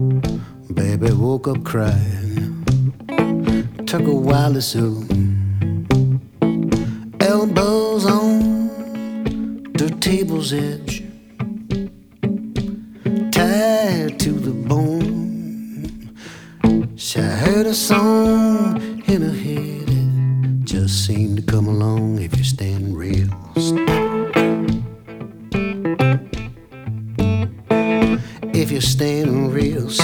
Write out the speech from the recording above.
Baby woke up crying, took a while to soothe. Elbows on the table's edge, tied to the bone. She heard a song in her head.